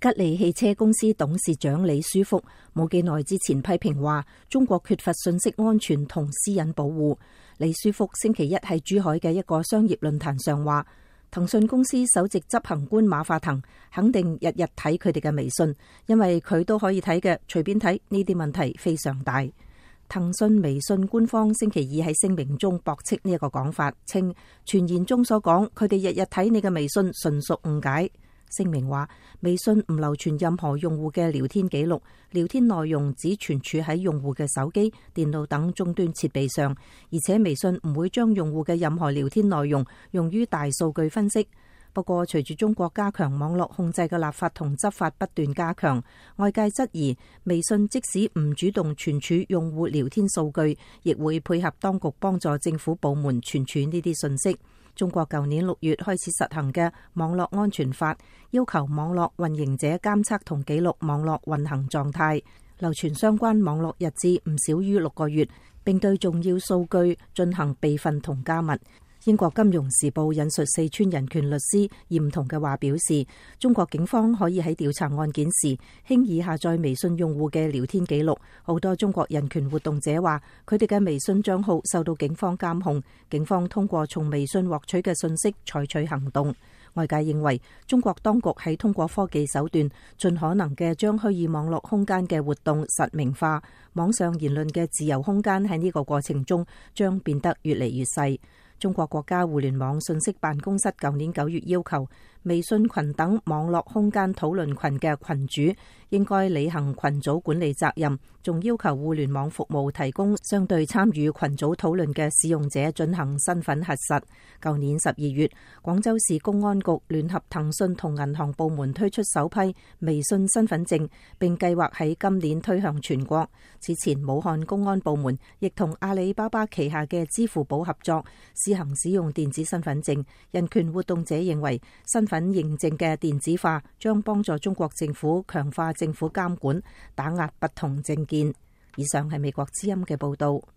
吉利汽車公司董事長李書福冇幾耐之前批評話，中國缺乏信息安全同私隱保護。李書福星期一喺珠海嘅一個商業論壇上話，騰訊公司首席執行官馬化騰肯定日日睇佢哋嘅微信，因為佢都可以睇嘅，隨便睇，呢啲問題非常大。騰訊微信官方星期二喺聲明中駁斥呢一個講法，稱傳言中所講佢哋日日睇你嘅微信純屬誤解。聲明話，微信唔流傳任何用戶嘅聊天記錄，聊天內容只存儲喺用戶嘅手機、電腦等終端設備上，而且微信唔會將用戶嘅任何聊天內容用於大數據分析。不過，隨住中國加強網絡控制嘅立法同執法不斷加強，外界質疑微信即使唔主動存儲用戶聊天數據，亦會配合當局幫助政府部門存儲呢啲信息。中國舊年6月開始實行嘅網絡安全法，要求網絡運營者監測同記錄網絡運行狀態，流傳相關網絡日誌唔少於6個月，並對重要數據進行備份同加密。英國金融時報引述四川人權律師嚴彤嘅話表示，中國警方可以喺調查案件時輕易下載微信用戶嘅聊天記錄。好多中國人權活動者話，佢哋嘅微信賬號受到警方監控，警方通過從微信獲取嘅信息採取行動。外界認為，中國當局喺通過科技手段盡可能嘅將虛擬網絡空間嘅活動實名化，網上言論嘅自由空間喺呢個過程中將變得越嚟越細。中國國家互聯網信息辦公室舊年9月要求微信群等網絡空間討論群嘅群主應該履行群組管理責任，仲要求互聯網服務提供相對參與群組討論嘅使用者進行身份核實。舊年12月，廣州市公安局聯合騰訊同銀行部門推出首批微信身份證，並計劃喺今年推向全國。此前，武漢公安部門亦同阿里巴巴旗下嘅支付寶合作，試行使用電子身份證。人權活動者認為，身份認證嘅電子化將幫助中國政府強化政府監管，打壓不同政見。以上係美國之音嘅報道。